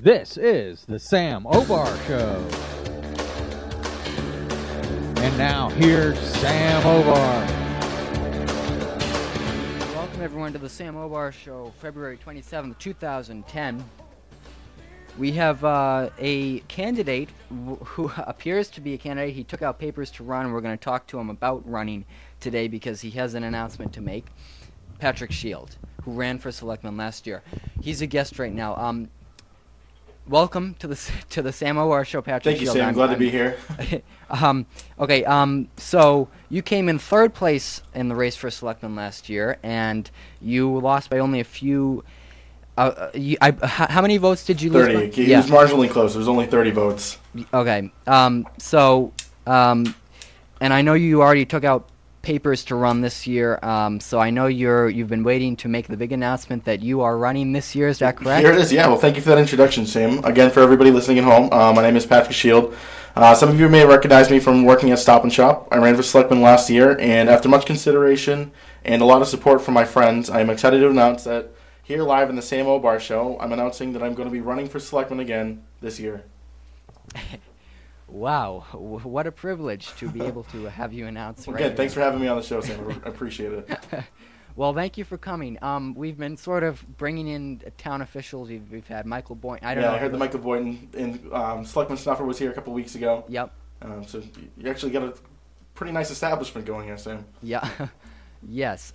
This is the Sam Obar Show. And now, here's Sam Obar. Welcome, everyone, to the Sam Obar Show, February 27th, 2010. We have a candidate who appears to be a candidate. He took out papers to run, and we're going to talk to him about running today because he has an announcement to make. Patrick Shield, who ran for selectman last year. He's a guest right now. Welcome to the Sam Obar Show, Patrick Shield. Thank you, Sam. Glad to be here. So you came in third place in the race for selectman last year, and you lost by only a few. How many votes did you lose? 30. It was marginally close. It was only 30 votes. Okay. And I know you already took out papers to run this year, so I know you've been waiting to make the big announcement that you are running this year. Is that correct? Here it is, yeah. Well, thank you for that introduction, Sam. Again, for everybody listening at home, my name is Patrick Shield. Some of you may recognize me from working at Stop & Shop. I ran for selectman last year, and after much consideration and a lot of support from my friends, I am excited to announce that here live in the Sam Obar Show, I'm announcing that I'm going to be running for selectman again this year. Wow, what a privilege to be able to have you announce. Well, again, thanks for having me on the show, Sam. I appreciate it. Well, thank you for coming. We've been sort of bringing in town officials. We've had Michael Boynton. I heard the Michael Boynton, and Selectman Snuffer was here a couple weeks ago. Yep. So you actually got a pretty nice establishment going here, Sam. Yeah. Yes.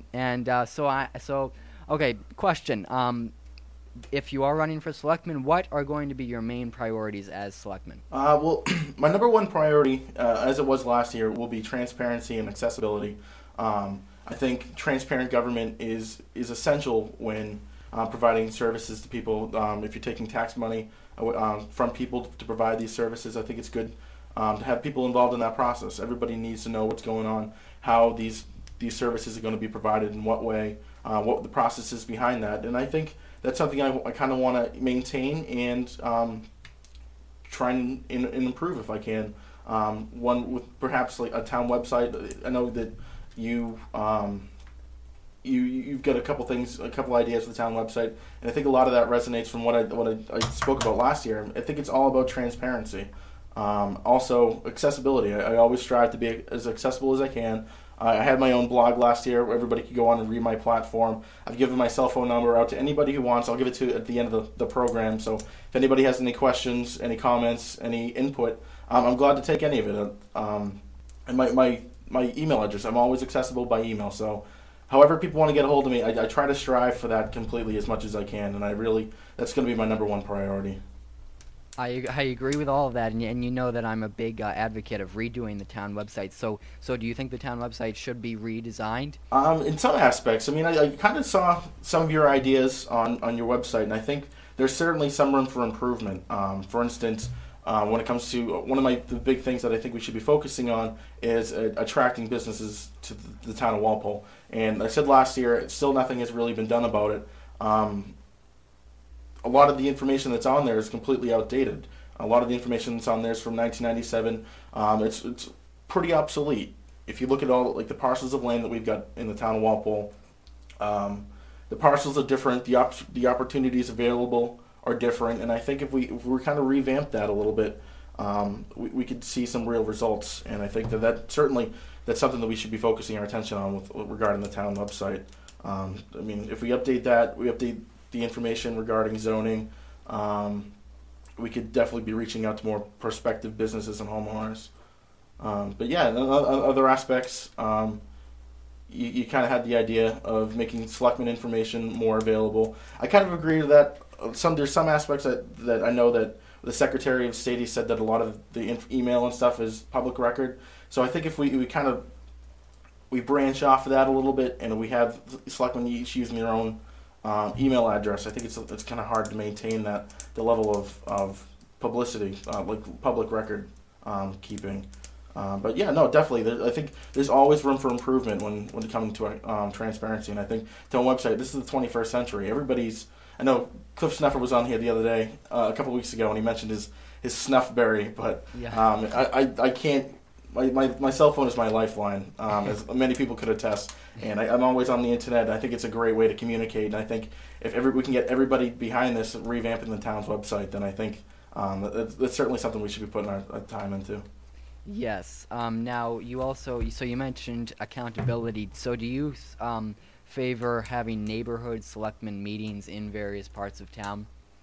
Okay, question. If you are running for selectman, what are going to be your main priorities as selectman? Well, my number one priority, as it was last year, will be transparency and accessibility. I think transparent government is essential when providing services to people. If you're taking tax money from people to provide these services, I think it's good to have people involved in that process. Everybody needs to know what's going on, how these services are going to be provided, in what way, what the process is behind that. And I think that's something I kind of want to maintain and try and improve if I can. One with perhaps like a town website. I know that you've got a couple ideas for the town website, and I think a lot of that resonates from what I spoke about last year. I think it's all about transparency. Also, accessibility. I always strive to be as accessible as I can. I had my own blog last year where everybody could go on and read my platform. I've given my cell phone number out to anybody who wants. I'll give it to at the end of the program. So if anybody has any questions, any comments, any input, I'm glad to take any of it. And my email address, I'm always accessible by email. So however people want to get a hold of me, I try to strive for that completely as much as I can. And that's going to be my number one priority. I agree with all of that, and you know that I'm a big advocate of redoing the town website. So do you think the town website should be redesigned? In some aspects. I mean, I kind of saw some of your ideas on your website, and I think there's certainly some room for improvement. For instance, when it comes to one of the big things that I think we should be focusing on is attracting businesses to the town of Walpole. And I said last year, still nothing has really been done about it. A lot of the information that's on there is completely outdated. A lot of the information that's on there is from 1997. It's pretty obsolete. If you look at all the parcels of land that we've got in the town of Walpole, the parcels are different. The opportunities available are different. And I think if we kind of revamp that a little bit, we could see some real results. And I think that's something that we should be focusing our attention on regarding the town website. I mean, if we update that, we update the information regarding zoning, we could definitely be reaching out to more prospective businesses and homeowners. But yeah, other aspects, you kind of had the idea of making selectmen information more available. I kind of agree with that. There's some aspects that I know that the Secretary of State said that a lot of the email and stuff is public record. So I think if we branch off of that a little bit and we have selectmen each using their own email address, I think it's kind of hard to maintain the level of publicity, like public record keeping. But yeah, no, definitely. I think there's always room for improvement when it comes to transparency. And I think town website, this is the 21st century. I know Cliff Snuffer was on here the other day, a couple weeks ago, and he mentioned his Snuffberry, but yeah. I can't my cell phone is my lifeline, as many people could attest. And I'm always on the internet. I think it's a great way to communicate. And I think if we can get everybody behind this, revamping the town's website, then I think that's certainly something we should be putting our time into. Yes. Now, you mentioned accountability. So do you favor having neighborhood selectmen meetings in various parts of town?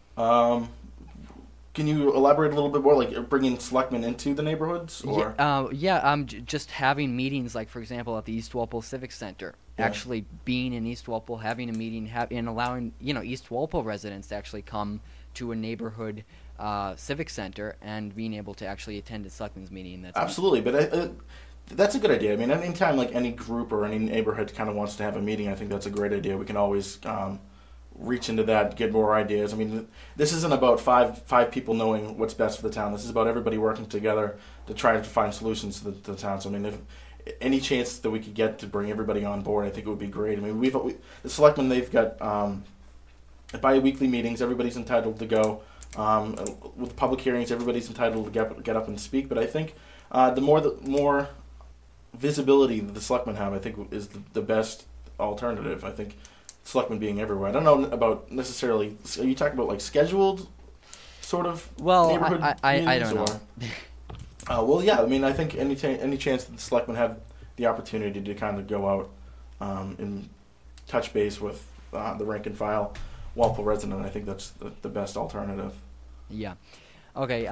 Can you elaborate a little bit more, like bringing selectmen into the neighborhoods? Or? Just having meetings, like, for example, at the East Walpole Civic Center. Yeah. Actually being in East Walpole, having a meeting, and allowing, East Walpole residents to actually come to a neighborhood civic center and being able to actually attend a selectmen's meeting. That's absolutely, but that's a good idea. I mean, anytime like any group or any neighborhood kind of wants to have a meeting, I think that's a great idea. We can always reach into that, get more ideas. I mean, this isn't about five people knowing what's best for the town. This is about everybody working together to try to find solutions to the town. So I mean, if any chance that we could get to bring everybody on board, I think it would be great. I mean, the selectmen, they've got bi-weekly meetings. Everybody's entitled to go. With public hearings, everybody's entitled to get up and speak. But I think the more visibility that the selectmen have, I think, is the best alternative. I think selectmen being everywhere. I don't know about necessarily. Are you talking about like scheduled sort of neighborhood I don't know. Well, yeah. I mean, I think any chance that the selectmen have the opportunity to kind of go out and touch base with the rank and file Walpole resident, I think that's the best alternative. Yeah. Okay.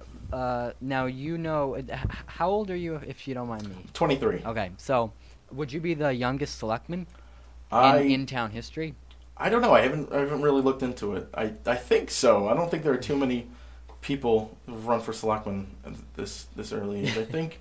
Now how old are you, if you don't mind me? 23. Okay. So, would you be the youngest selectman in town history? I don't know. I haven't really looked into it. I think so. I don't think there are too many people who've run for selectman at this early age. I think.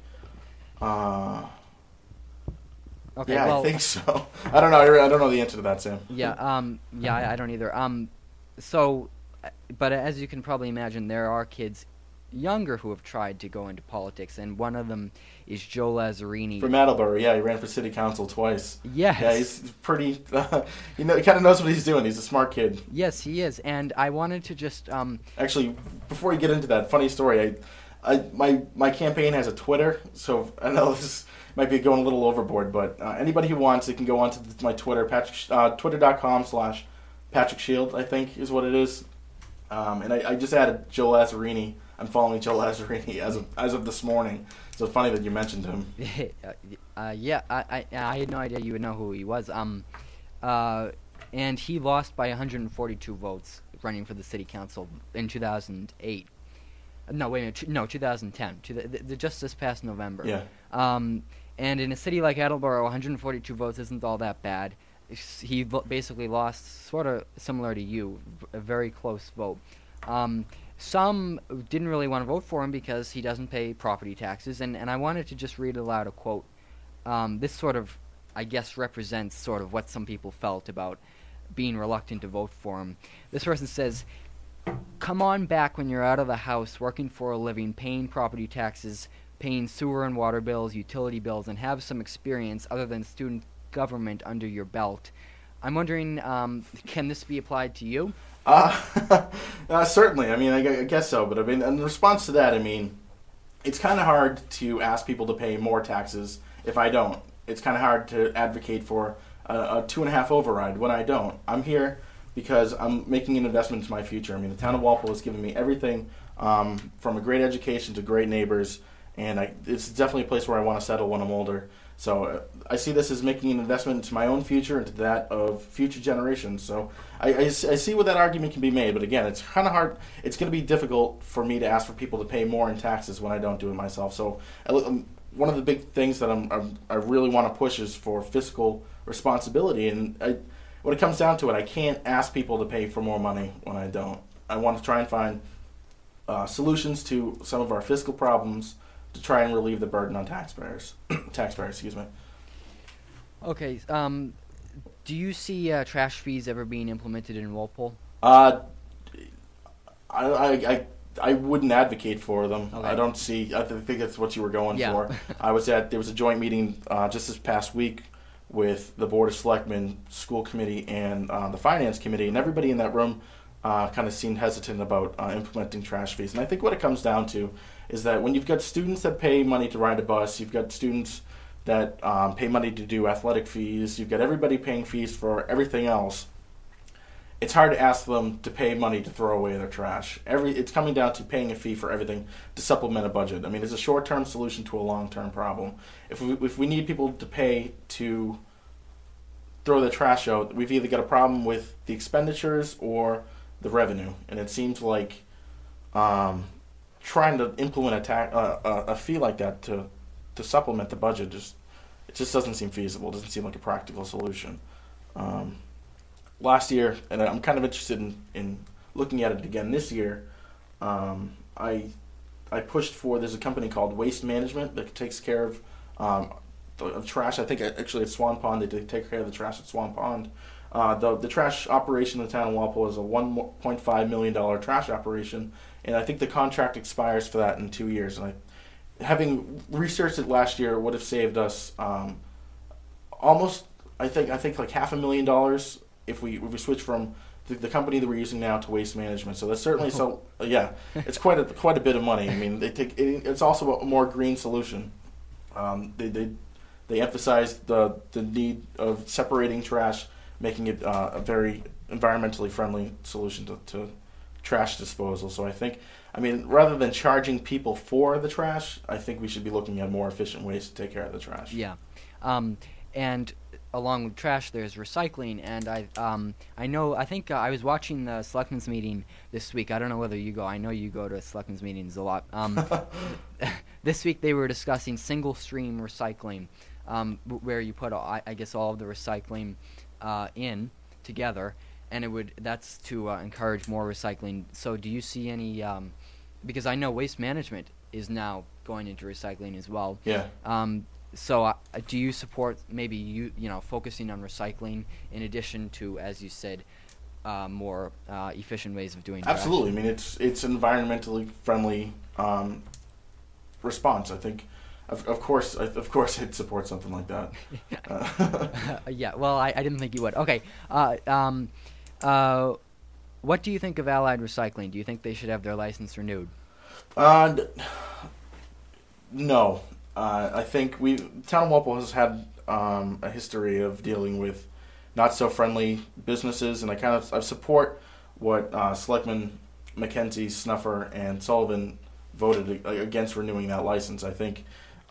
Okay. Yeah, well, I think so. I don't know. I don't know the answer to that, Sam. Yeah. I don't either. So, but as you can probably imagine, there are kids younger who have tried to go into politics, and one of them is Joe Lazzarini. From Attleboro, yeah, he ran for city council twice. Yes. Yeah, he's pretty. He kind of knows what he's doing. He's a smart kid. Yes, he is, and I wanted to just. Actually, before you get into that, funny story. My campaign has a Twitter, so I know this might be going a little overboard, but anybody who wants, they can go onto my Twitter, twitter.com/Patrick Shield, I think is what it is. And I just added Joe Lazzarini. I'm following Joe Lazzarini as of this morning. So it's funny that you mentioned him. Yeah, I had no idea you would know who he was. And he lost by 142 votes running for the city council in 2008. No, wait a minute. No, 2010. Just this past November. Yeah. And in a city like Attleboro, 142 votes isn't all that bad. He basically lost, sort of similar to you, a very close vote. Some didn't really want to vote for him because he doesn't pay property taxes, and I wanted to just read aloud a quote. This sort of, I guess, represents sort of what some people felt about being reluctant to vote for him. This person says, "Come on back when you're out of the house, working for a living, paying property taxes, paying sewer and water bills, utility bills, and have some experience other than student government under your belt." I'm wondering, can this be applied to you? Certainly. I mean, I guess so. But I mean, in response to that, I mean, it's kind of hard to ask people to pay more taxes if I don't. It's kind of hard to advocate for a 2.5 override when I don't. I'm here because I'm making an investment into my future. I mean, the town of Walpole has given me everything from a great education to great neighbors, and it's definitely a place where I want to settle when I'm older. So I see this as making an investment into my own future and to that of future generations. So I see where that argument can be made, but again, it's kind of hard. It's going to be difficult for me to ask for people to pay more in taxes when I don't do it myself. So one of the big things that I really want to push is for fiscal responsibility. And when it comes down to it, I can't ask people to pay for more money when I don't. I want to try and find solutions to some of our fiscal problems to try and relieve the burden on taxpayers. Excuse me. Okay. Do you see trash fees ever being implemented in Walpole? I wouldn't advocate for them. Okay. I don't see. I think that's what you were going for. There was a joint meeting just this past week with the Board of Selectmen, School Committee, and the Finance Committee, and everybody in that room kind of seemed hesitant about implementing trash fees. And I think what it comes down to is that when you've got students that pay money to ride a bus, you've got students that pay money to do athletic fees, you've got everybody paying fees for everything else, it's hard to ask them to pay money to throw away their trash. It's coming down to paying a fee for everything to supplement a budget. I mean, it's a short-term solution to a long-term problem. If we need people to pay to throw the trash out, we've either got a problem with the expenditures or the revenue. And it seems like trying to implement a fee like that to supplement the budget it just doesn't seem feasible. It doesn't seem like a practical solution. Last year, and I'm kind of interested in looking at it again this year, I pushed for, there's a company called Waste Management that takes care of trash. I think actually at Swan Pond, they take care of the trash at Swan Pond. The trash operation in the town of Walpole is a $1.5 million trash operation, and I think the contract expires for that in 2 years. And having researched it last year, would have saved us almost, I think like $500,000 if we switch from the company that we're using now to Waste Management. So that's certainly it's quite a bit of money. I mean, it's also a more green solution. They emphasize the need of separating trash, making it a very environmentally friendly solution to trash disposal. So I mean, rather than charging people for the trash, I think we should be looking at more efficient ways to take care of the trash. Yeah, and along with trash, there's recycling, and I think I was watching the Selectmen's meeting this week. I don't know whether you go. I know you go to Selectmen's meetings a lot. This week they were discussing single stream recycling, where you put I guess all of the recycling in together, and that's to encourage more recycling. So do you see any? Because I know Waste Management is now going into recycling as well. Yeah. So do you support maybe focusing on recycling in addition to, as you said, more efficient ways of doing? Absolutely. Trash? I mean, it's an environmentally friendly response. I think, of course, I'd support something like that. Yeah. Well, I didn't think you would. Okay. What do you think of Allied Recycling? Do you think they should have their license renewed? No. I think Town of Walpole has had a history of dealing with not so friendly businesses, and I support what Selectmen Mackenzie, Snuffer, and Sullivan voted against renewing that license. I think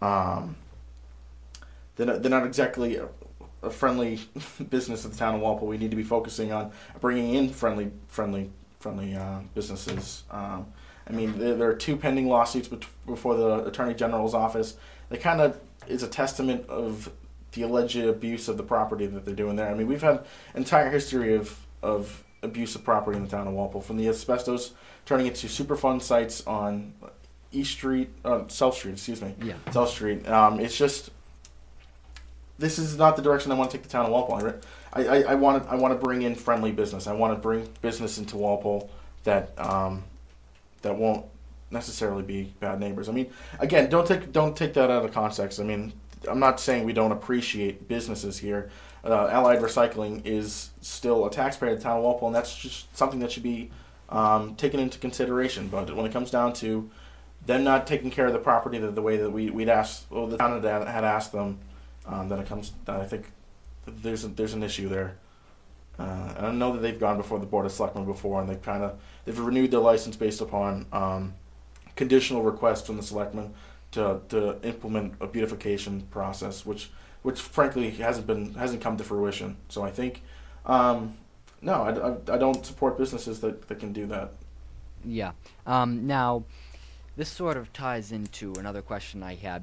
they're not exactly a friendly business of the Town of Walpole. We need to be focusing on bringing in friendly businesses. I mean, there are 2 pending lawsuits before the Attorney General's office. That kind of is a testament of the alleged abuse of the property that they're doing there. I mean, we've had an entire history of abuse of property in the town of Walpole, from the asbestos turning into Superfund sites on South Street, excuse me. Yeah. South Street. It's just, this is not the direction I want to take the town of Walpole. I want to bring in friendly business. I want to bring business into Walpole that won't necessarily be bad neighbors. I mean, again, don't take that out of context. I mean, I'm not saying we don't appreciate businesses here. Allied Recycling is still a taxpayer of the town of Walpole, and that's just something that should be taken into consideration. But when it comes down to them not taking care of the property the way that we'd asked, or the town had asked them, then I think there's an issue there. And I know that they've gone before the Board of Selectmen before, and they've renewed their license based upon conditional requests from the selectmen to implement a beautification process, which frankly hasn't come to fruition. So I think no, I don't support businesses that can do that. Yeah. Now, this sort of ties into another question I had.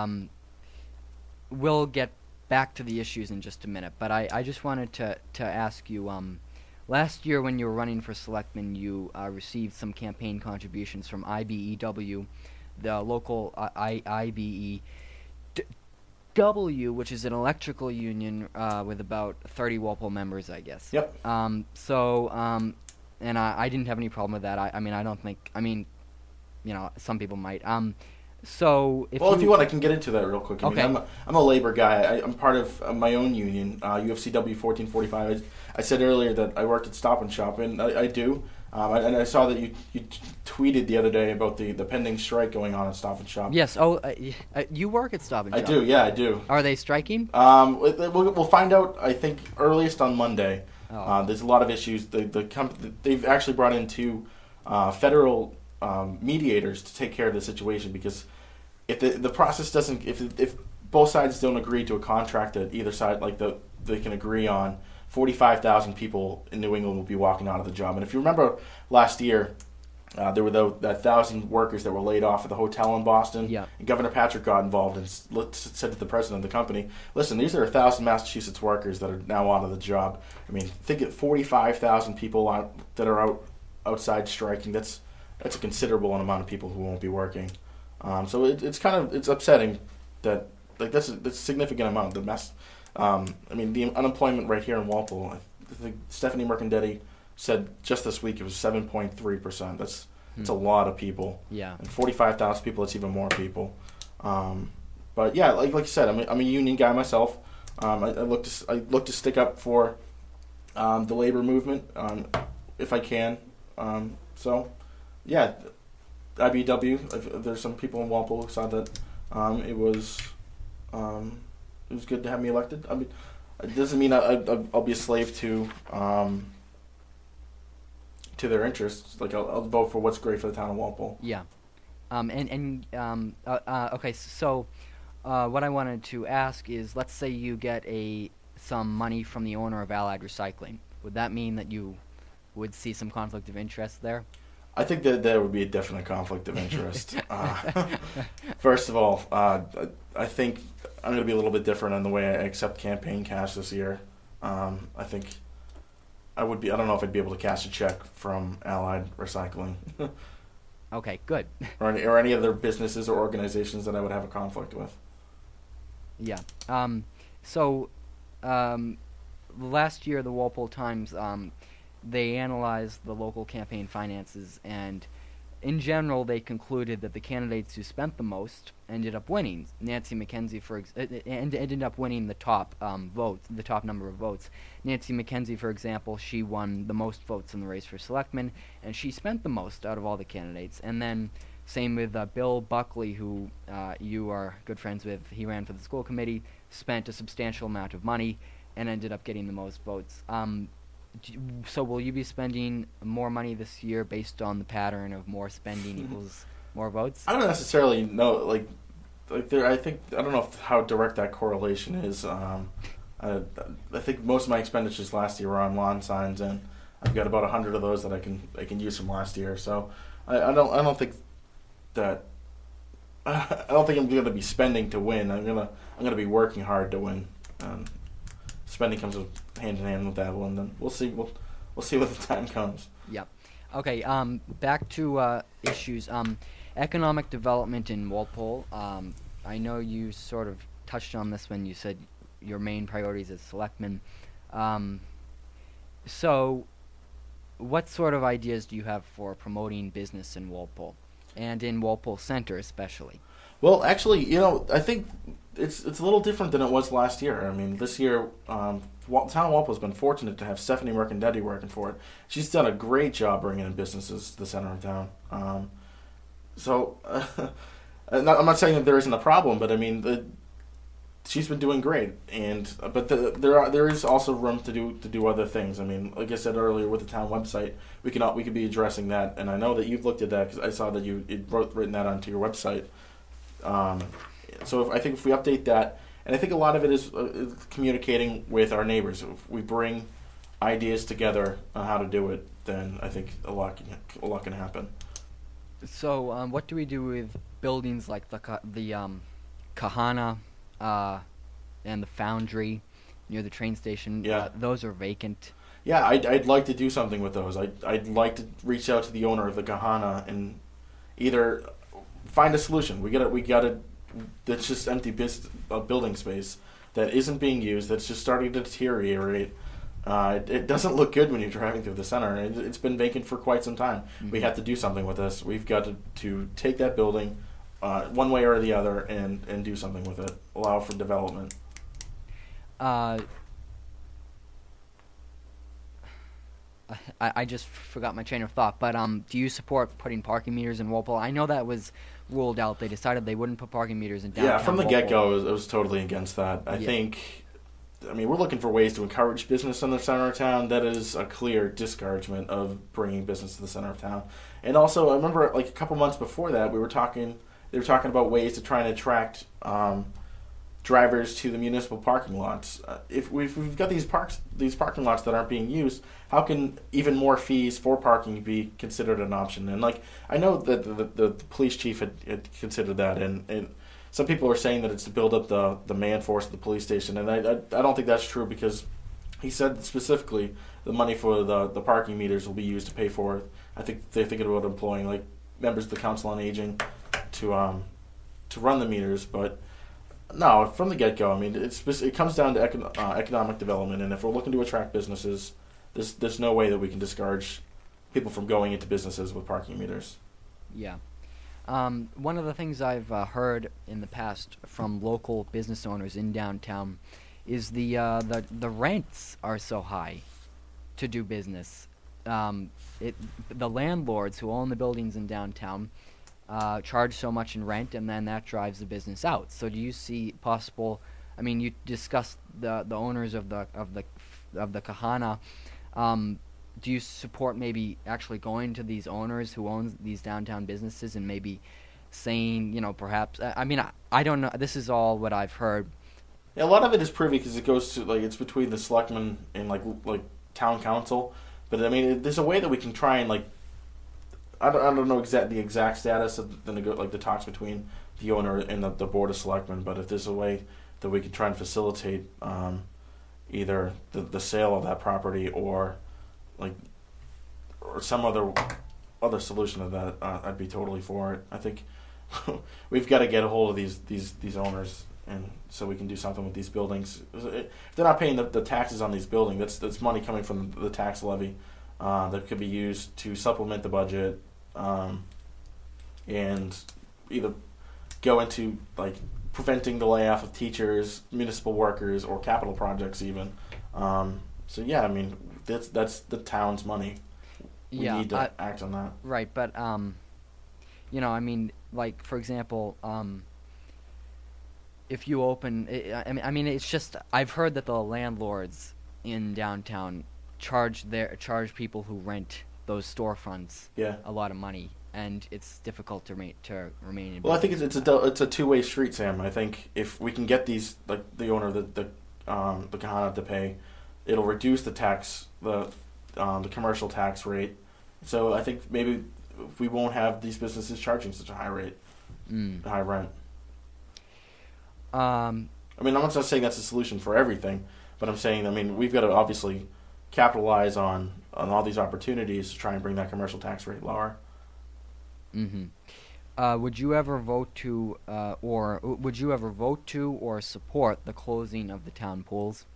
We'll get back to the issues in just a minute, but I just wanted to ask you, last year when you were running for selectman, you received some campaign contributions from IBEW, the local IBEW, which is an electrical union with about 30 Walpole members, I guess. Yep. And I didn't have any problem with that. I mean, some people might. So if Well, if you want, I can get into that real quick. I Okay. mean, I'm a labor guy. I'm part of my own union, UFCW 1445. I said earlier that I worked at Stop and Shop, and I do. And I saw that you tweeted the other day about the pending strike going on at Stop and Shop. Yes. Oh, you work at Stop and I Shop. do. Yeah, I do. Are they striking? We'll find out. I think earliest on Monday. Oh. There's a lot of issues. They've actually brought in two federal mediators to take care of the situation, because if the process doesn't, if both sides don't agree to a contract that either side they can agree on, 45,000 people in New England will be walking out of the job. And if you remember last year, there were that 1,000 workers that were laid off at the hotel in Boston. Yeah. And Governor Patrick got involved and said to the president of the company, listen, these are 1,000 Massachusetts workers that are now out of the job. I mean, think of 45,000 people that are outside striking. That's a considerable amount of people who won't be working. So it's upsetting that that's a significant amount. I mean, the unemployment rate here in Walpole, I think Stephanie Mercandetti said just this week it was 7.3%. That's a lot of people. Yeah. And 45,000 people, that's even more people. But yeah, like you said, I'm a union guy myself. I look to stick up for the labor movement if I can. So yeah, IBW. There's some people in Walpole who saw that it was good to have me elected. I mean, it doesn't mean I'll be a slave to their interests. Like I'll vote for what's great for the town of Walpole. Yeah. Okay. So, what I wanted to ask is, let's say you get some money from the owner of Allied Recycling. Would that mean that you would see some conflict of interest there? I think that there would be a definite conflict of interest. First of all, I think I'm going to be a little bit different in the way I accept campaign cash this year. I think I don't know if I'd be able to cash a check from Allied Recycling. Okay, good. or any other businesses or organizations that I would have a conflict with. Yeah. Last year, the Walpole Times, they analyzed the local campaign finances, and in general, they concluded that the candidates who spent the most ended up winning. Nancy McKenzie, ended up winning the top votes, the top number of votes. Nancy McKenzie, for example, she won the most votes in the race for selectman, and she spent the most out of all the candidates. And then same with Bill Buckley, who you are good friends with. He ran for the school committee, spent a substantial amount of money, and ended up getting the most votes. So will you be spending more money this year based on the pattern of more spending equals more votes? I don't necessarily know. I don't know how direct that correlation is. I think most of my expenditures last year were on lawn signs, and I've got about 100 of those that I can use from last year. So I don't think that. I don't think I'm going to be spending to win. I'm gonna be working hard to win. Spending comes hand in hand with that one. Then we'll see. We'll see when the time comes. Yep. Okay. Back to issues. Economic development in Walpole. I know you sort of touched on this when you said your main priorities as selectman. So, what sort of ideas do you have for promoting business in Walpole, and in Walpole Center especially? Well, actually, I think it's a little different than it was last year. I mean, this year, Town of Walpole's been fortunate to have Stephanie Mercandetti working for it. She's done a great job bringing in businesses to the center of town. I'm not saying that there isn't a problem, but I mean, she's been doing great. But there is also room to do other things. I mean, like I said earlier, with the town website, we could be addressing that. And I know that you've looked at that because I saw that you'd written that onto your website. So I think if we update that, and I think a lot of it is communicating with our neighbors. If we bring ideas together on how to do it, then I think a lot can happen. So, what do we do with buildings like the Kahana and the Foundry near the train station? Yeah. Those are vacant. Yeah, I'd like to do something with those. I'd like to reach out to the owner of the Kahana and either find a solution. We gotta. That's just empty building space that isn't being used. That's just starting to deteriorate. It doesn't look good when you're driving through the center. It's been vacant for quite some time. Mm-hmm. We have to do something with this. We've got to take that building, one way or the other, and do something with it. Allow for development. I just forgot my train of thought, but do you support putting parking meters in Walpole? I know that was ruled out. They decided they wouldn't put parking meters in downtown Yeah, from the Walpole. get-go, I was totally against that. I think, we're looking for ways to encourage business in the center of town. That is a clear discouragement of bringing business to the center of town. And also, I remember like a couple months before that, they were talking about ways to try and attract drivers to the municipal parking lots. If we've got these parking lots that aren't being used, how can even more fees for parking be considered an option? And like, I know that the police chief had considered that, and some people are saying that it's to build up the man force at the police station, and I don't think that's true, because he said specifically the money for the parking meters will be used to pay for it. I think they're thinking about employing like members of the Council on Aging to run the meters, but no, from the get-go, it comes down to economic development, and if we're looking to attract businesses, there's no way that we can discourage people from going into businesses with parking meters. Yeah. One of the things I've heard in the past from local business owners in downtown is the rents are so high to do business. The landlords who own the buildings in downtown charge so much in rent, and then that drives the business out. So do you see possible? You discussed the owners of the Kahana. Do you support maybe actually going to these owners who own these downtown businesses and maybe saying, perhaps? I don't know. This is all what I've heard. Yeah, a lot of it is privy because it goes to it's between the selectmen and like town council. But there's a way that we can try and I don't know the exact status of the talks between the owner and the board of selectmen. But if there's a way that we could try and facilitate either the sale of that property or some other solution to that, I'd be totally for it. I think we've got to get a hold of these owners, and so we can do something with these buildings. If they're not paying the taxes on these buildings, that's money coming from the tax levy that could be used to supplement the budget, and either go into preventing the layoff of teachers, municipal workers, or capital projects even. So yeah, that's the town's money. We need to act on that. Right, but for example, if you open, it's just I've heard that the landlords in downtown charge people who rent those storefronts a lot of money, and it's difficult to remain in business. Well, I think it's a two-way street, Sam. I think if we can get these the owner the Kahana to pay, it'll reduce the tax the commercial tax rate. So I think maybe we won't have these businesses charging such a high rate, high rent. I'm not just saying that's a solution for everything, but I'm saying we've got to obviously capitalize on all these opportunities to try and bring that commercial tax rate lower. Mm-hmm. Would you ever vote to or support the closing of the town pools?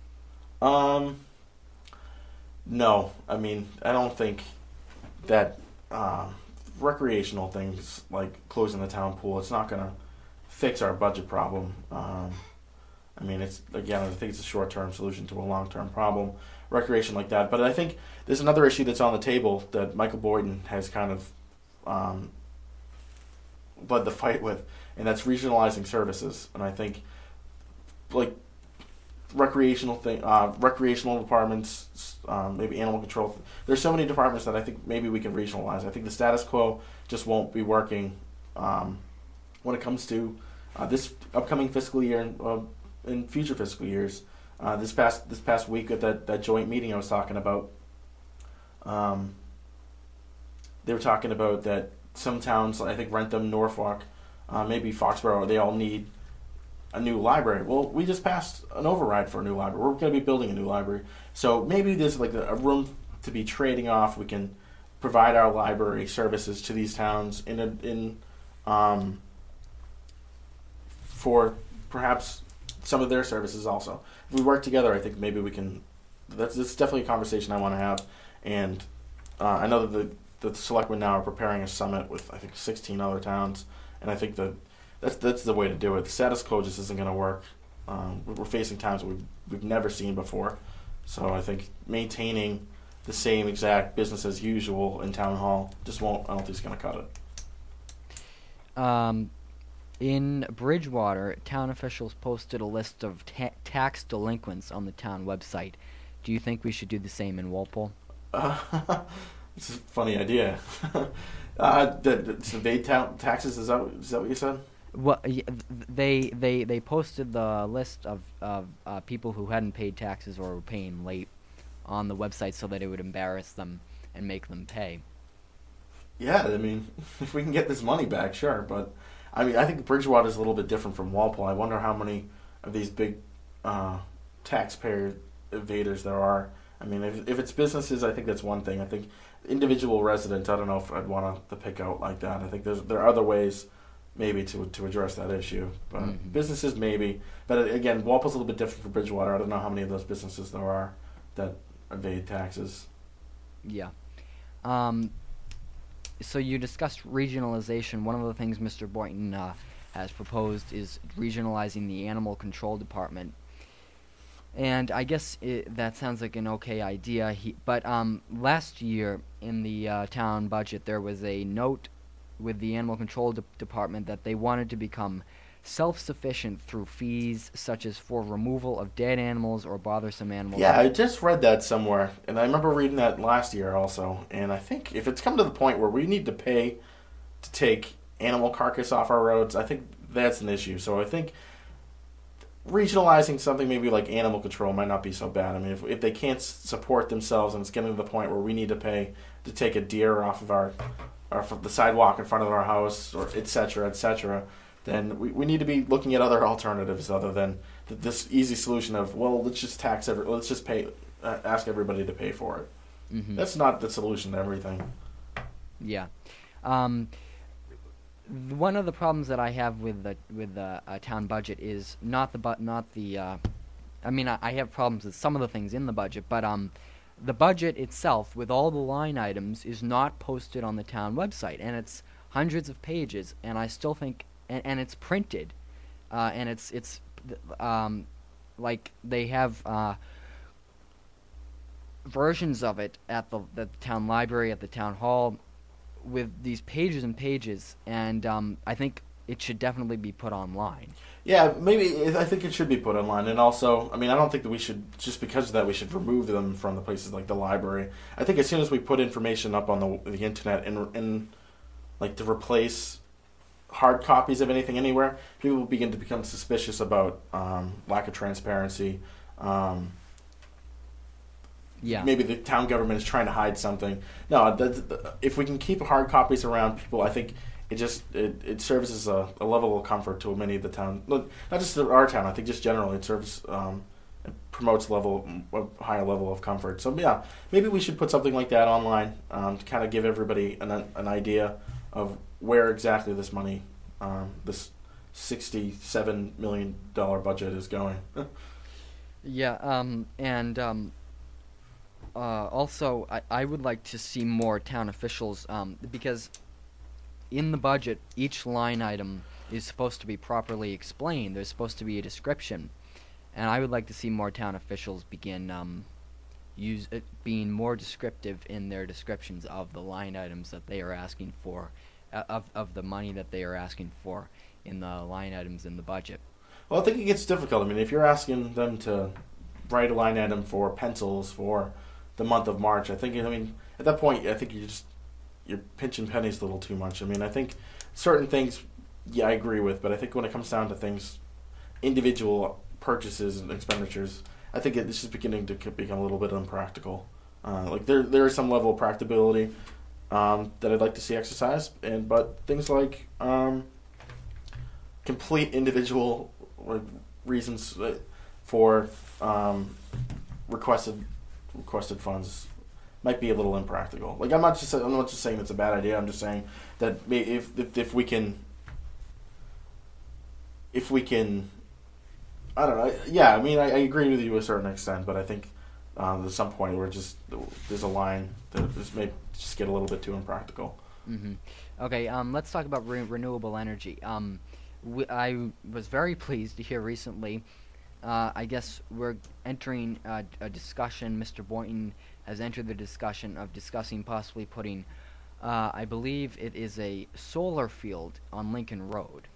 No. I don't think that recreational things like closing the town pool, it's not going to fix our budget problem. I think it's a short-term solution to a long-term problem, recreation like that. But I think there's another issue that's on the table that Michael Boyden has kind of led the fight with, and that's regionalizing services. And I think recreational departments, maybe animal control. There's so many departments that I think maybe we can regionalize. I think the status quo just won't be working when it comes to this upcoming fiscal year and in future fiscal years. This past week at that joint meeting I was talking about, they were talking about that some towns, I think Rentham, Norfolk, maybe Foxborough, they all need a new library. Well, we just passed an override for a new library. We're going to be building a new library. So maybe there's a room to be trading off. We can provide our library services to these towns for perhaps some of their services also. If we work together, I think maybe we can. That's definitely a conversation I want to have. And I know that the selectmen now are preparing a summit with I think 16 other towns, and I think that's the way to do it. The status quo just isn't going to work. We're facing times that we've never seen before, so I think maintaining the same exact business as usual in town hall just won't. I don't think it's going to cut it. In Bridgewater, town officials posted a list of tax delinquents on the town website. Do you think we should do the same in Walpole? It's a funny idea. To evade taxes, is that what you said? Well, they posted the list of people who hadn't paid taxes or were paying late on the website so that it would embarrass them and make them pay. Yeah, I mean, if we can get this money back, sure. But, I mean, I think Bridgewater is a little bit different from Walpole. I wonder how many of these big taxpayer evaders there are. I mean, if it's businesses, I think that's one thing. I think individual residents, I don't know if I'd want to pick out like that. I think there are other ways maybe to address that issue. But businesses, maybe. But, again, Walpole's a little bit different from Bridgewater. I don't know how many of those businesses there are that evade taxes. Yeah. So you discussed regionalization. One of the things Mr. Boynton has proposed is regionalizing the animal control department. And I guess that sounds like an okay idea. But last year in the town budget, there was a note with the animal control department that they wanted to become self-sufficient through fees such as for removal of dead animals or bothersome animals. Yeah, I just read that somewhere, and I remember reading that last year also. And I think if it's come to the point where we need to pay to take animal carcass off our roads, I think that's an issue. So I think regionalizing something maybe like animal control might not be so bad. I mean, if they can't support themselves and it's getting to the point where we need to pay to take a deer off of the sidewalk in front of our house, or et cetera, then we need to be looking at other alternatives other than this easy solution of, well, let's just ask everybody to pay for it. Mm-hmm. That's not the solution to everything. Yeah. One of the problems that I have with the town budget is I have problems with some of the things in the budget, but the budget itself with all the line items is not posted on the town website, and it's hundreds of pages, and I still think, and it's printed, and it's like they have versions of it at the town library, at the town hall, with these pages and pages, and I think it should definitely be put online. Yeah, maybe I think it should be put online, and also, I mean, I don't think that we should, just because of that, we should remove them from the places like the library. I think as soon as we put information up on the internet and like to replace hard copies of anything anywhere, people will begin to become suspicious about lack of transparency. Yeah. Maybe the town government is trying to hide something. No, if we can keep hard copies around people, I think it serves as a level of comfort to many of the town. Not just our town. I think just generally it serves it promotes a higher level of comfort. So yeah, maybe we should put something like that online to kind of give everybody an idea of where exactly this money, this $67 million budget is going. Yeah, and also, I would like to see more town officials, because in the budget, each line item is supposed to be properly explained. There's supposed to be a description, and I would like to see more town officials begin being more descriptive in their descriptions of the line items that they are asking for, of the money that they are asking for in the line items in the budget. Well, I think it gets difficult. I mean, if you're asking them to write a line item for pencils for the month of March, at that point, I think you're pinching pennies a little too much. I mean, I think certain things, yeah, I agree with, but I think when it comes down to things, individual purchases and expenditures, I think this is beginning to become a little bit unpractical. Like there is some level of practicability that I'd like to see exercised, but things like complete individual reasons for requested funds might be a little impractical. Like I'm not just saying it's a bad idea. I'm just saying that if we can, I don't know. Yeah, I mean, I agree with you to a certain extent, but I think there's some point where there's a line that may just get a little bit too impractical. Hmm. Okay, let's talk about renewable energy. I was very pleased to hear recently. I guess we're entering a discussion. Mr. Boynton has entered the discussion of discussing possibly putting, I believe it is a solar field on Lincoln Road.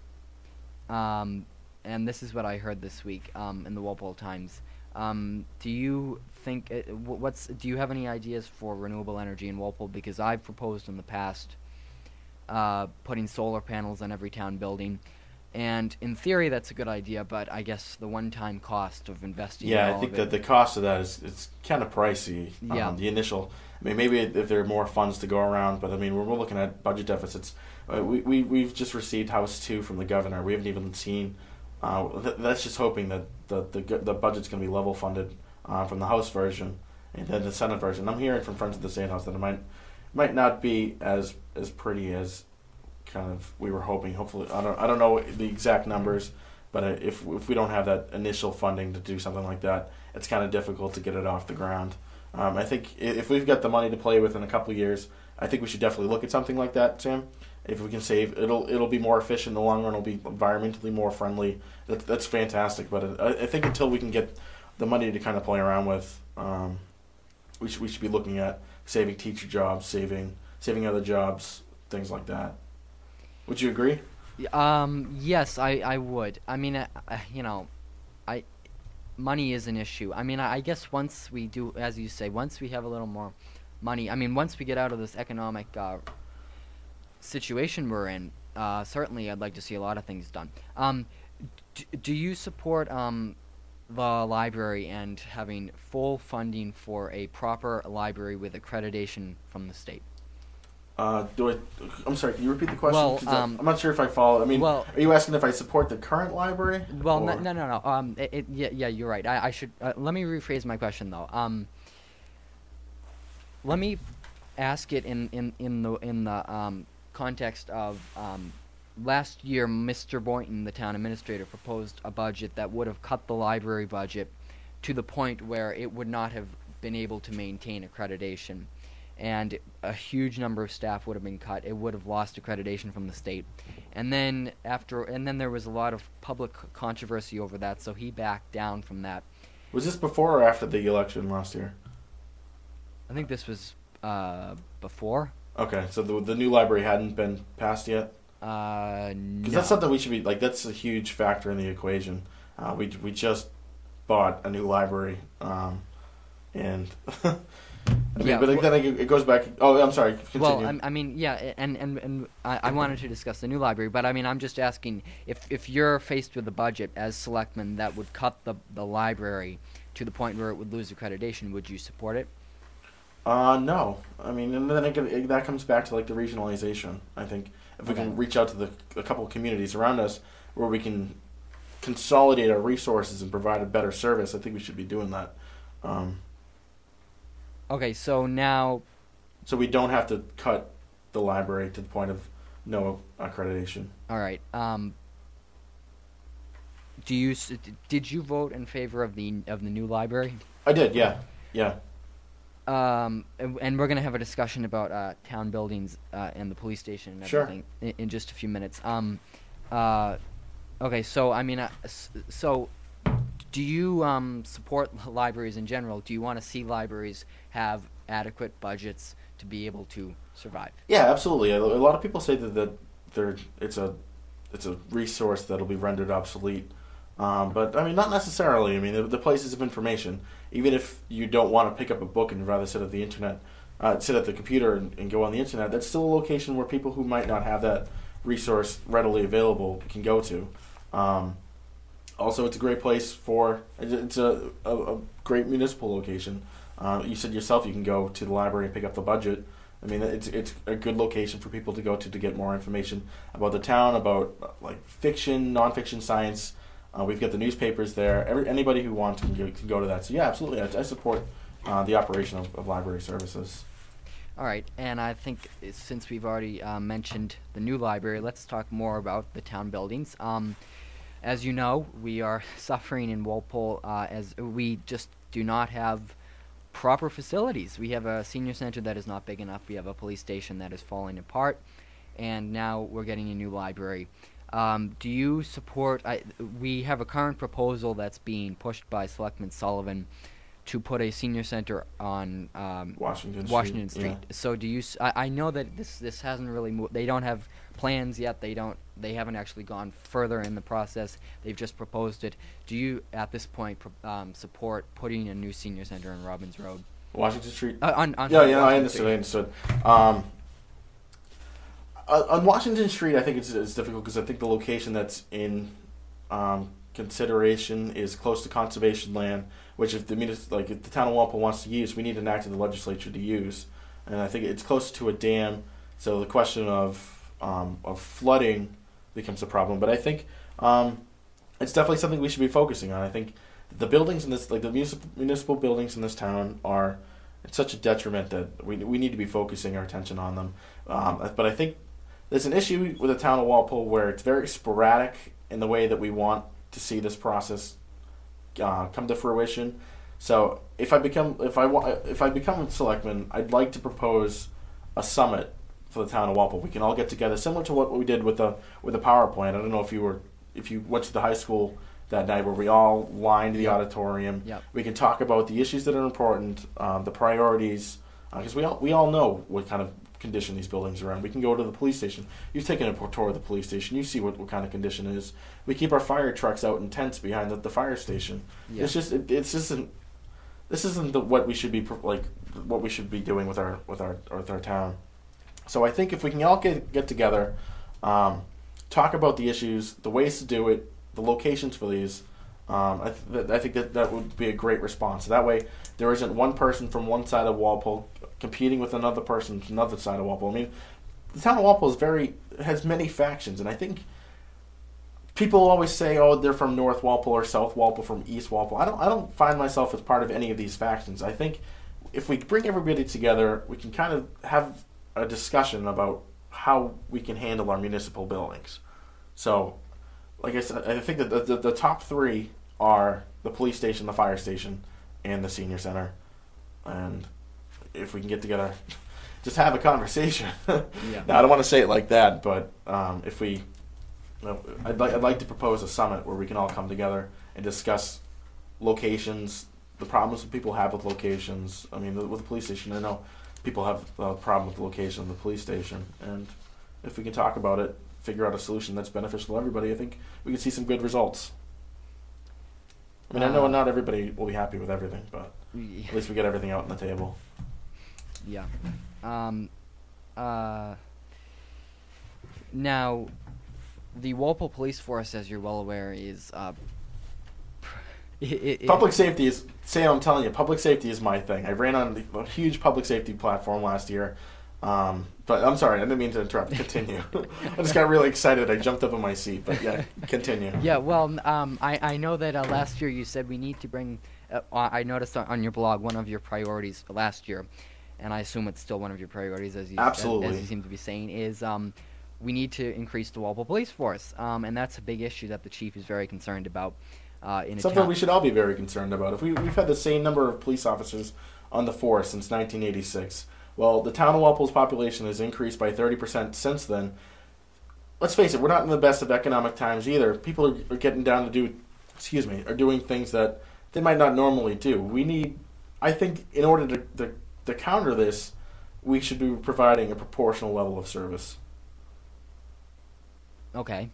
And this is what I heard this week in the Walpole Times. Do you think do you have any ideas for renewable energy in Walpole? Because I've proposed in the past putting solar panels on every town building, and in theory that's a good idea. But I guess the one-time cost of investing. Yeah, in I all think of that it, the cost of that is it's kind of pricey. Yeah. The initial, I mean, maybe if there are more funds to go around, but I mean, we're looking at budget deficits. We've just received House 2 from the governor. We haven't even seen. That's just hoping that the budget's going to be level funded from the House version and then the Senate version. I'm hearing from friends of the State House that it might not be as pretty as kind of we were hoping. Hopefully, I don't know the exact numbers, but if we don't have that initial funding to do something like that, it's kind of difficult to get it off the ground. I think if we've got the money to play with in a couple of years, I think we should definitely look at something like that, Sam. If we can save, it'll be more efficient in the long run. It'll be environmentally more friendly. That's fantastic. But I think until we can get the money to kind of play around with, we should be looking at saving teacher jobs, saving other jobs, things like that. Would you agree? Yes, I would. I mean, money is an issue. I mean, I guess once we do, as you say, once we have a little more money. I mean, once we get out of this economic situation we're in, certainly I'd like to see a lot of things done. Do you support the library and having full funding for a proper library with accreditation from the state? I'm sorry, can you repeat the question? Well, 'Cause I'm not sure if I follow. I mean, well, are you asking if I support the current library? Well, or? no. Yeah, you're right. I should let me rephrase my question though. Let me ask it in the context of last year, Mr. Boynton, the town administrator, proposed a budget that would have cut the library budget to the point where it would not have been able to maintain accreditation, and a huge number of staff would have been cut. It would have lost accreditation from the state, and then there was a lot of public controversy over that, so he backed down from that. Was this before or after the election last year? I think this was before. Okay, so the new library hadn't been passed yet? No. Because that's something we should be, like, that's a huge factor in the equation. We just bought a new library, and... I mean, Yeah, but then it goes back... Oh, I'm sorry, continue. Well, I mean, yeah, and I wanted to discuss the new library, but I mean, I'm just asking, if you're faced with a budget as selectman that would cut the library to the point where it would lose accreditation, would you support it? No. I mean, and then that comes back to, like, the regionalization. I think if we can reach out to a couple of communities around us where we can consolidate our resources and provide a better service, I think we should be doing that. Okay, so now... So we don't have to cut the library to the point of no accreditation. All right. Did you vote in favor of the new library? I did, yeah. And we're going to have a discussion about town buildings and the police station and everything in just a few minutes. Okay, so I mean, so do you support libraries in general? Do you want to see libraries have adequate budgets to be able to survive? Yeah, absolutely. A lot of people say that it's a resource that'll be rendered obsolete. But I mean, not necessarily. I mean, the places of information. Even if you don't want to pick up a book and rather sit at the internet, sit at the computer and go on the internet, that's still a location where people who might not have that resource readily available can go to. Also, it's a great place it's a great municipal location. You said yourself you can go to the library and pick up the budget. I mean, it's a good location for people to go to get more information about the town, about like fiction, nonfiction, science. We've got the newspapers there. Anybody who wants can go to that. So yeah, absolutely, I support the operation of library services. All right, and I think since we've already mentioned the new library, let's talk more about the town buildings. As you know, we are suffering in Walpole as we just do not have proper facilities. We have a senior center that is not big enough. We have a police station that is falling apart, and now we're getting a new library. Do you support? We have a current proposal that's being pushed by Selectman Sullivan to put a senior center on Washington Street. Yeah. So do you? I know that this hasn't really moved. They don't have plans yet. They haven't actually gone further in the process. They've just proposed it. Do you, at this point, support putting a new senior center on Robbins Road? Washington Street. On I Washington understood. Street. I understood. On Washington Street, I think it's difficult because I think the location that's in consideration is close to conservation land, which if the town of Walpole wants to use, we need an act of the legislature to use, and I think it's close to a dam, so the question of flooding becomes a problem. But I think it's definitely something we should be focusing on. I think the buildings in this, like the municipal buildings in this town, are it's such a detriment that we need to be focusing our attention on them. But I think there's an issue with the town of Walpole where it's very sporadic in the way that we want to see this process come to fruition. So if I become a selectman, I'd like to propose a summit for the town of Walpole. We can all get together, similar to what we did with the power plant. I don't know if you went to the high school that night where we all lined the auditorium. Yep. We can talk about the issues that are important, the priorities, because we all know what kind of condition these buildings are in. We can go to the police station. You've taken a tour of the police station. You see what kind of condition it is. We keep our fire trucks out in tents behind the fire station. Yeah. This isn't what we should be what we should be doing with our town. So I think if we can all get together, talk about the issues, the ways to do it, the locations for these, I think that would be a great response. That way, there isn't one person from one side of Walpole competing with another person from another side of Walpole. I mean, the town of Walpole has many factions, and I think people always say, "Oh, they're from North Walpole or South Walpole, from East Walpole." I don't find myself as part of any of these factions. I think if we bring everybody together, we can kind of have a discussion about how we can handle our municipal buildings. So, like I said, I think that the top three are the police station, the fire station, and the senior center. And if we can get together, just have a conversation. Yeah. Now, I don't want to say it like that, but if we, I'd like to propose a summit where we can all come together and discuss locations, the problems that people have with locations. I mean, with the police station, I know people have a problem with the location of the police station, and if we can talk about it, figure out a solution that's beneficial to everybody, I think we can see some good results. I mean, I know not everybody will be happy with everything, but at least we get everything out on the table. Yeah. Now, the Walpole Police Force, as you're well aware, is Public safety is, I'm telling you, public safety is my thing. I ran on a huge public safety platform last year. But I'm sorry, I didn't mean to interrupt. Continue. I just got really excited. I jumped up in my seat. But yeah, continue. Yeah, well, I know that last year you said we need to bring, I noticed on your blog one of your priorities last year, and I assume it's still one of your priorities, as you seem to be saying, is we need to increase the Walpole Police Force. And that's a big issue that the chief is very concerned about. Something we should all be very concerned about. If we've had the same number of police officers on the force since 1986. Well, the town of Walpole's population has increased by 30% since then. Let's face it, we're not in the best of economic times either. People are getting down to are doing things that they might not normally do. I think in order to counter this, we should be providing a proportional level of service. Okay.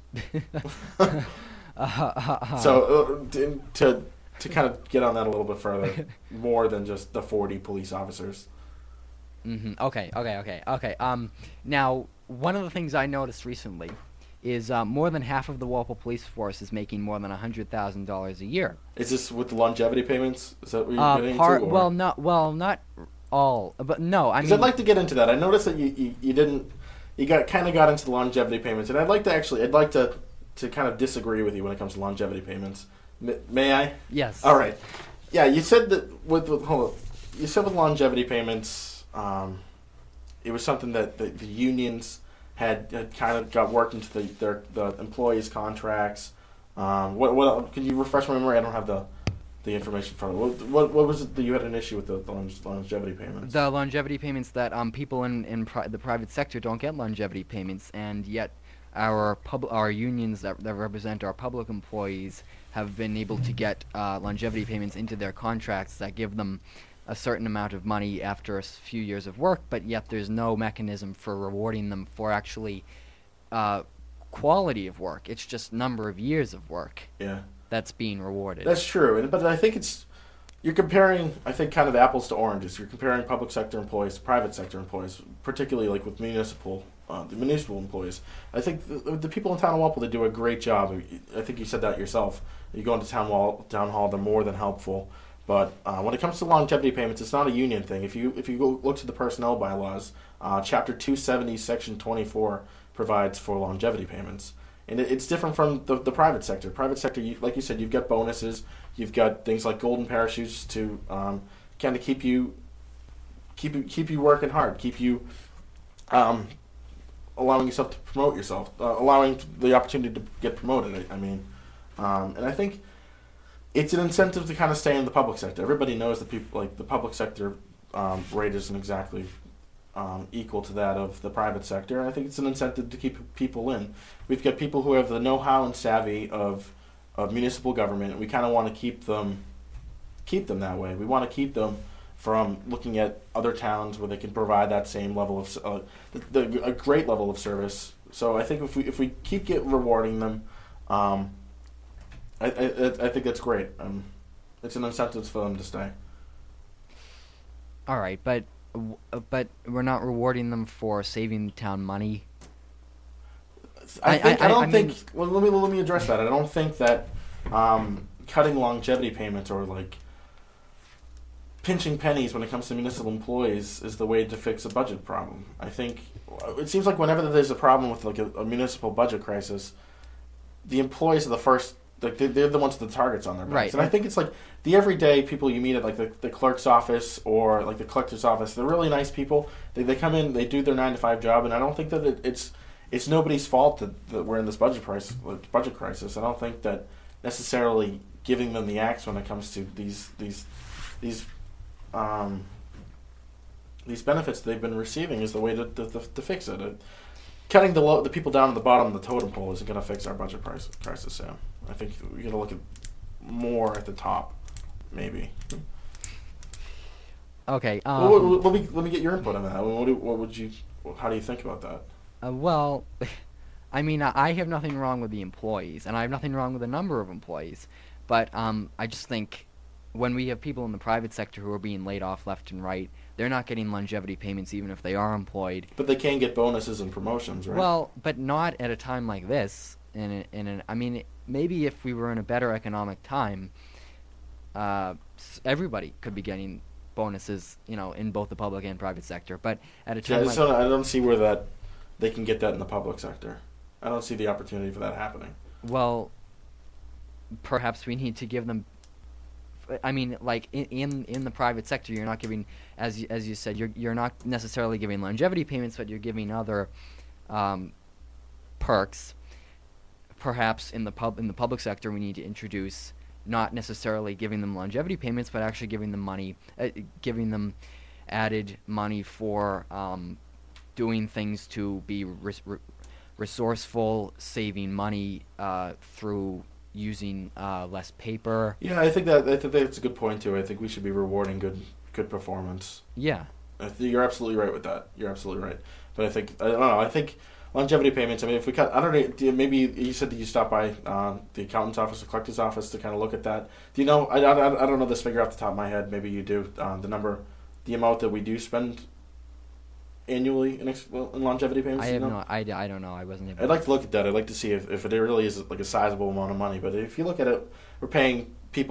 So to kind of get on that a little bit further, more than just the 40 police officers. Mm-hmm. Okay. Now, one of the things I noticed recently is more than half of the Walpole Police Force is making more than $100,000 a year. Is this with the longevity payments? Is that what you're getting into? Well, not all, but no. I mean, I'd like to get into that. I noticed that you didn't. You kind of got into the longevity payments, and I'd like to kind of disagree with you when it comes to longevity payments. May I? Yes. All right. Yeah, you said that you said with longevity payments. It was something that the unions had kind of got worked into the employees' contracts. What can you refresh my memory? I don't have the the information from it. What was it that you had an issue with the longevity payments? The longevity payments that people in the private sector don't get longevity payments, and yet our unions that represent our public employees have been able to get longevity payments into their contracts that give them a certain amount of money after a few years of work, but yet there's no mechanism for rewarding them for actually quality of work. It's just number of years of work. Yeah. That's being rewarded. That's true, but I think you're comparing, I think, kind of apples to oranges. You're comparing public sector employees to private sector employees, particularly like with the municipal employees. I think the people in Town of Walpole, they do a great job. I think you said that yourself. You go into town hall, they're more than helpful. But when it comes to longevity payments, it's not a union thing. If you go look to the personnel bylaws, Chapter 270, Section 24 provides for longevity payments. And it's different from the private sector. Private sector, like you said, you've got bonuses, you've got things like golden parachutes to kind of keep you working hard, keep you allowing yourself to promote yourself, allowing the opportunity to get promoted. I mean, and I think it's an incentive to kind of stay in the public sector. Everybody knows that people like the public sector rate isn't exactly equal to that of the private sector. And I think it's an incentive to keep people in. We've got people who have the know-how and savvy of municipal government, and we kind of want to keep them that way. We want to keep them from looking at other towns where they can provide that same level of a great level of service. So I think if we keep rewarding them, I think that's great. It's an incentive for them to stay. All right, but we're not rewarding them for saving the town money. Let me address that. I don't think that cutting longevity payments or like pinching pennies when it comes to municipal employees is the way to fix a budget problem. I think it seems like whenever there's a problem with like a municipal budget crisis, the employees are the first. Like they're the ones with the targets on their backs. Right. And I think it's like the everyday people you meet at like the clerk's office or like the collector's office. They're really nice people. They come in, they do their 9-to-5 job, and I don't think that it's nobody's fault that we're in this budget crisis. I don't think that necessarily giving them the axe when it comes to these benefits they've been receiving is the way to fix it. Cutting the people down at the bottom of the totem pole isn't going to fix our budget crisis, Sam. I think we got to look at more at the top, maybe. Okay. Let me get your input on that. How do you think about that? Well, I mean, I have nothing wrong with the employees, and I have nothing wrong with the number of employees, but I just think when we have people in the private sector who are being laid off left and right, they're not getting longevity payments even if they are employed. But they can get bonuses and promotions, right? Well, but not at a time like this. I mean, maybe if we were in a better economic time, everybody could be getting bonuses, in both the public and private sector. But at a time I don't see where they can get that in the public sector. I don't see the opportunity for that happening. Well, perhaps we need to give them. I mean, like in the private sector, you're not giving, as you said, you're not necessarily giving longevity payments, but you're giving other perks. Perhaps in the public sector, we need to introduce not necessarily giving them longevity payments, but actually giving them money, giving them added money for doing things to be resourceful, saving money through using less paper. Yeah, I think that's a good point too. I think we should be rewarding good performance. Yeah, you're absolutely right with that. You're absolutely right. But I don't know. I think longevity payments. I mean, if we cut, I don't know. Maybe you said that you stopped by the accountant's office, the collector's office to kind of look at that. Do you know? I don't know this figure off the top of my head. Maybe you do. The amount that we do spend annually in longevity payments. I don't know. I wasn't able. I'd like to look at that. I'd like to see if it really is like a sizable amount of money. But if you look at it, we're paying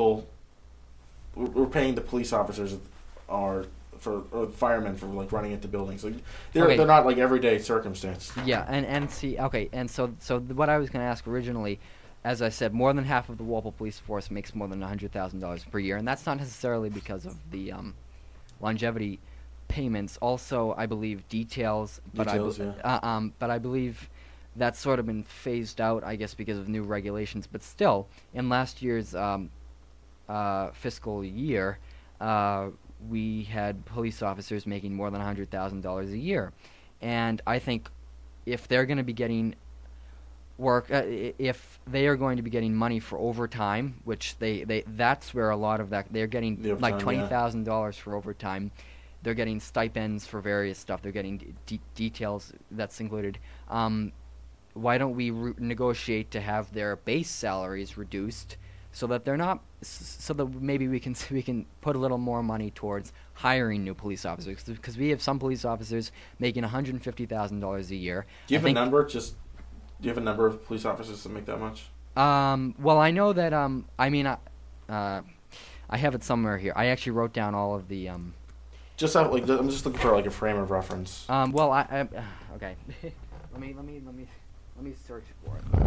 the police officers or firemen for like running into buildings. Like they're not like everyday circumstance. Yeah, and see, okay, and so what I was going to ask originally, as I said, more than half of the Walpole Police Force makes more than $100,000 per year, and that's not necessarily because of the longevity payments. Also, I believe details, but I believe that's sort of been phased out, I guess, because of new regulations. But still, in last year's fiscal year, we had police officers making more than $100,000 a year, and I think if they're going to be getting work, if they are going to be getting money for overtime, which that's where a lot of that they're getting like $20,000 for overtime. They're getting stipends for various stuff. They're getting details that's included. Why don't we negotiate to have their base salaries reduced so that they're not, so that maybe we can put a little more money towards hiring new police officers, because we have some police officers making $150,000 a year. Do you have a number? Do you have a number of police officers that make that much? Well, I know that I have it somewhere here. I actually wrote down all of the I'm just looking for like a frame of reference. Well, I okay. let me search for it.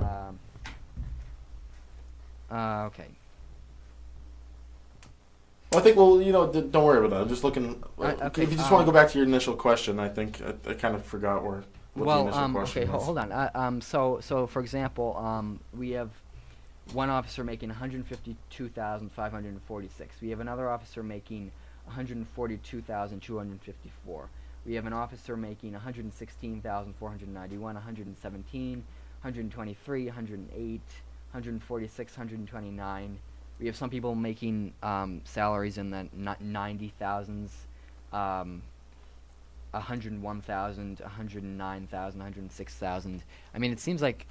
Okay. Well, I think, don't worry about that. I'm just looking. Okay, if you just want to go back to your initial question, I think I kind of forgot what the initial question was. Hold on. So for example, we have one officer making $152,546. We have another officer making $142,254. We have an officer making $116,491, $117, $123, $108, $146, $129. We have some people making salaries in the 90,000s, $101,000, $109,000, $106,000. I mean, it seems like,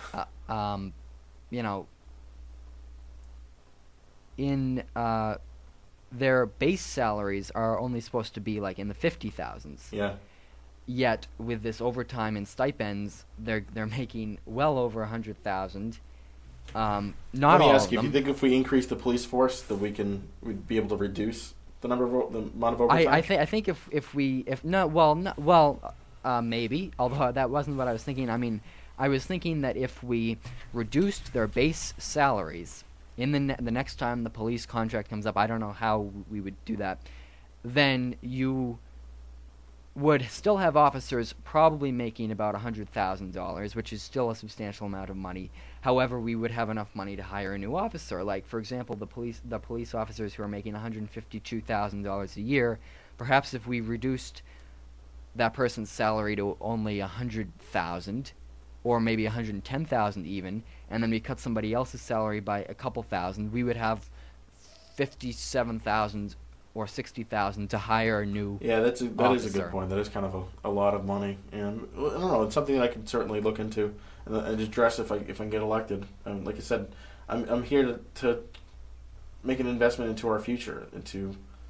in their base salaries are only supposed to be like in the 50,000s. Yeah. Yet with this overtime and stipends, they're making well over 100,000. Not all of them. Let me ask you: if you think if we increase the police force, that we'd be able to reduce the amount of overtime? I think maybe. Although that wasn't what I was thinking. I mean, I was thinking that if we reduced their base salaries in the next time the police contract comes up, I don't know how we would do that, then you would still have officers probably making about $100,000, which is still a substantial amount of money. However, we would have enough money to hire a new officer. Like, for example, the police officers who are making $152,000 a year, perhaps if we reduced that person's salary to only $100,000, or maybe $110,000 even, and then we cut somebody else's salary by a couple thousand, we would have $57,000 or $60,000 to hire a new that is a officer. good point. That is kind of a lot of money, and I don't know. It's something that I can certainly look into and address if I can get elected. And like I said, I'm here to make an investment into our future, into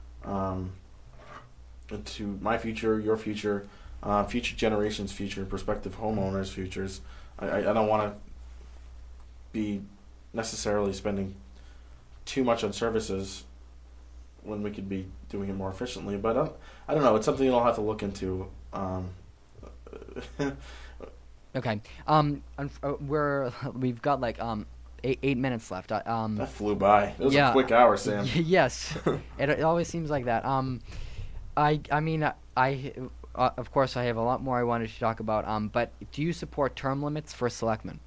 my future, your future, future generations' future, prospective homeowners' futures. I don't want to be necessarily spending too much on services when we could be doing it more efficiently. But I don't know. It's something I'll have to look into. Okay. We've got like 8 minutes left. That flew by. It was a quick hour, Sam. Yes. It always seems like that. Of course, I have a lot more I wanted to talk about. But do you support term limits for selectmen?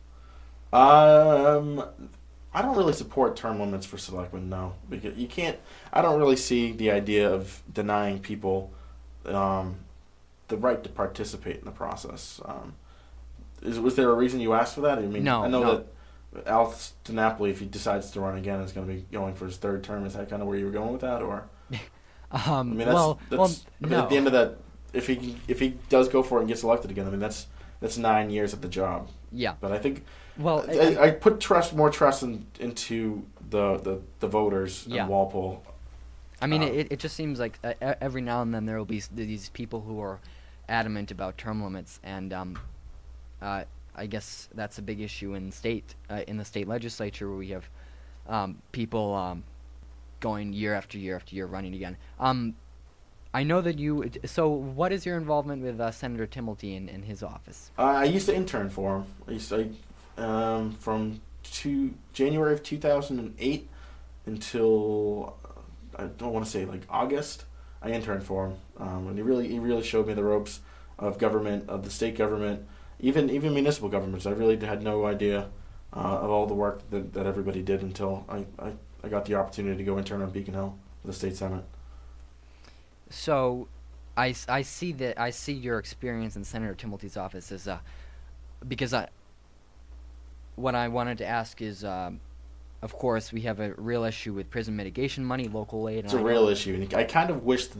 I don't really support term limits for selectmen, no, because you can't. I don't really see the idea of denying people the right to participate in the process. Was there a reason you asked for that? I mean, no. I know that Al DiNapoli, if he decides to run again, is going to be going for his third term. Is that kind of where you were going with that, or? I mean, no. At the end of that, if he does go for it and gets elected again, I mean that's 9 years at the job. Yeah. But I think. Well, I put more trust into the voters in Walpole. I mean, it just seems like every now and then there will be these people who are adamant about term limits, and I guess that's a big issue in the state legislature, where we have people going year after year after year running again. I know that you. So, what is your involvement with Senator Timilty in his office? I used to intern for him. From January of 2008 until I don't want to say like August, I interned for him, and he really showed me the ropes of government, of the state government, even municipal governments. I really had no idea of all the work that everybody did until I I got the opportunity to go intern on Beacon Hill for the state senate. So, I see that I see your experience in Senator Tumulty's office as because what I wanted to ask is, of course, we have a real issue with prison mitigation money, local aid. It's a real issue, and I kind of wished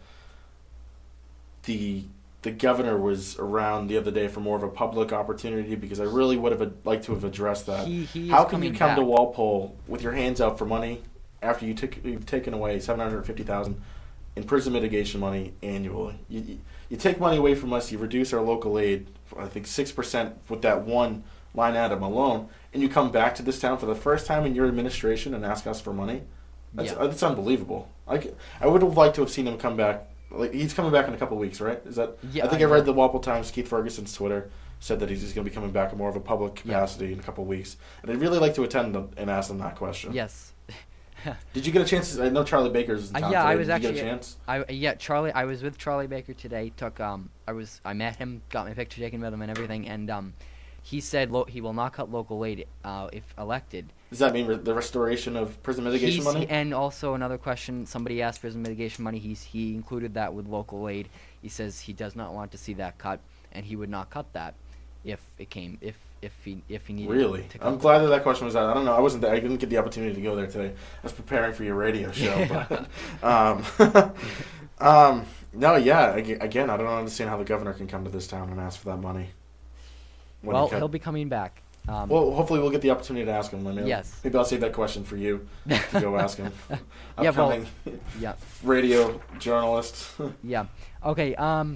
the governor was around the other day for more of a public opportunity, because I really would have liked to have addressed that. How can you come to Walpole with your hands out for money after you've taken away $750,000 in prison mitigation money annually? You take money away from us, you reduce our local aid, I think 6% with that one line item alone, and you come back to this town for the first time in your administration and ask us for money? That's unbelievable. I would have liked to have seen him come back. Like, he's coming back in a couple of weeks, right? Is that? Yeah, I think I read the Walpole Times. Keith Ferguson's Twitter said that he's going to be coming back in more of a public capacity in a couple of weeks, and I'd really like to attend and ask them that question. Yes. Did you get a chance? I know Charlie Baker's in town today. I was Did you get a chance? Charlie. I was with Charlie Baker today. I met him, got my picture taken with him, and everything, and he said he will not cut local aid if elected. Does that mean the restoration of prison mitigation money? And also another question, somebody asked prison mitigation money. He included that with local aid. He says he does not want to see that cut, and he would not cut that if he needed. Really? To cut. I'm glad that question was out. I don't know. I wasn't there. I didn't get the opportunity to go there today. I was preparing for your radio show. But, no, yeah. Again, I don't understand how the governor can come to this town and ask for that money. Well, he'll be coming back. Well, hopefully we'll get the opportunity to ask him. Yes. Maybe I'll save that question for you to go ask him. Upcoming radio journalist. Yeah. Okay.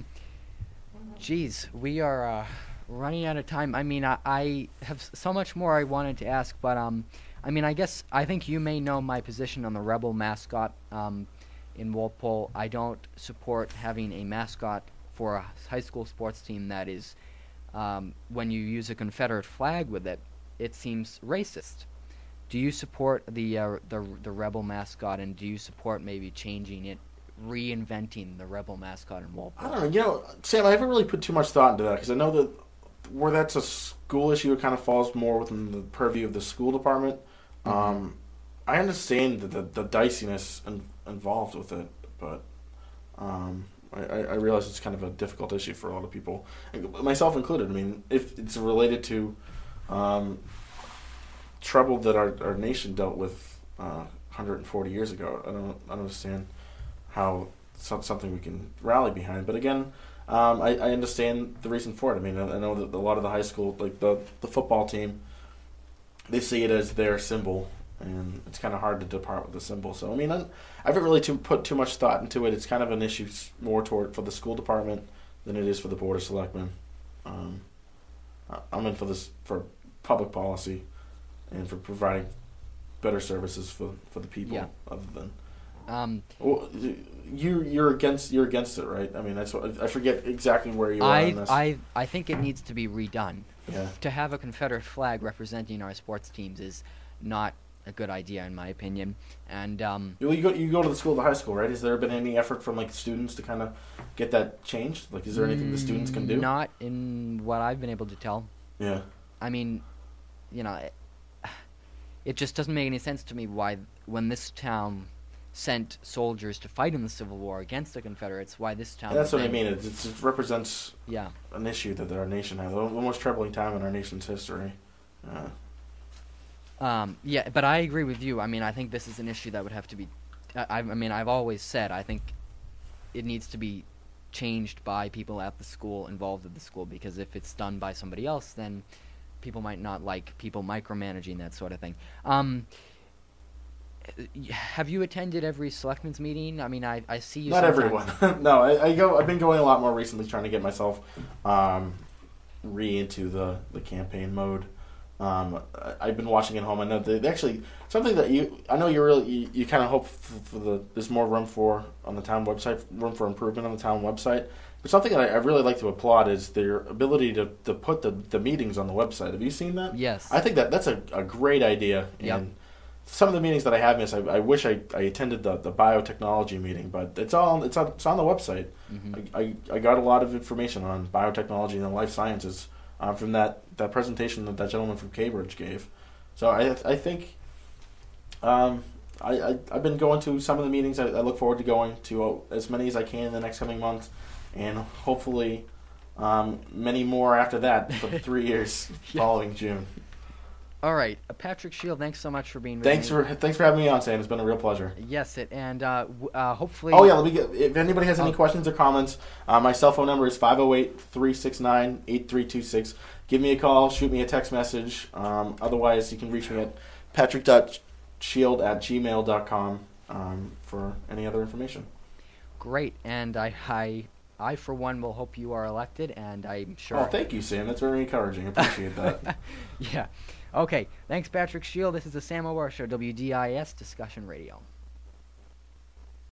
Geez, we are running out of time. I mean, I have so much more I wanted to ask, but I mean, I think you may know my position on the Rebel mascot in Walpole. I don't support having a mascot for a high school sports team that is. When you use a Confederate flag with it, it seems racist. Do you support the Rebel mascot, and do you support maybe changing it, reinventing the Rebel mascot in Walpole? I don't know. Sam, I haven't really put too much thought into that, because I know that where that's a school issue, it kind of falls more within the purview of the school department. I understand the diciness involved with it, but I realize it's kind of a difficult issue for a lot of people, myself included. I mean, if it's related to trouble that our nation dealt with 140 years ago, I don't understand how something we can rally behind. But again, I understand the reason for it. I mean, I know that a lot of the high school, like the football team, they see it as their symbol, and it's kind of hard to depart with the symbol. So, I mean, I haven't really put too much thought into it. It's kind of an issue more for the school department than it is for the Board of Selectmen. I'm in for public policy and for providing better services for the people. Yeah. Other than well, you're against it, right? I mean, I forget exactly where you are on this. I think it needs to be redone. Yeah. To have a Confederate flag representing our sports teams is not a good idea, in my opinion. And you go to the school, the high school, right? Has there been any effort from students to kind of get that changed? Like, is there anything the students can do? Not in what I've been able to tell. Yeah. I mean, it just doesn't make any sense to me why, when this town sent soldiers to fight in the Civil War against the Confederates, why this town... Yeah, that's what I mean. It represents an issue that our nation has, the most troubling time in our nation's history. Yeah, but I agree with you. I mean, I think this is an issue that would have to be... I've always said I think it needs to be changed by people at the school, involved at the school, because if it's done by somebody else, then people might not like people micromanaging that sort of thing. Have you attended every selectmen's meeting? I mean, I see you. Not everyone. No, I've been going a lot more recently, trying to get myself into the campaign mode. I've been watching at home. I know they actually something that you kind of hope there's more room for on the town website, room for improvement on the town website. But something that I really like to applaud is their ability to put the meetings on the website. Have you seen that? Yes. I think that's a great idea. Yep. And some of the meetings that I have missed, I wish I attended the biotechnology meeting, but it's on the website. Mm-hmm. I got a lot of information on biotechnology and life sciences from that presentation that gentleman from Cambridge gave. So I think I've been going to some of the meetings. I look forward to going to as many as I can in the next coming months, and hopefully many more after that for the 3 years following June. All right, Patrick Shield, thanks so much for being with Thanks me. for having me on, Sam. It's been a real pleasure. Yes, hopefully... Oh, yeah, if anybody has any questions or comments, my cell phone number is 508-369-8326. Give me a call, shoot me a text message. Otherwise, you can reach me at patrick.shield@gmail.com for any other information. Great, and I for one, will hope you are elected, and I'm sure... Oh, thank you, Sam. That's very encouraging. I appreciate that. Yeah. Okay, thanks, Patrick Shield. This is the Sam O'Bar Show, WDIS Discussion Radio.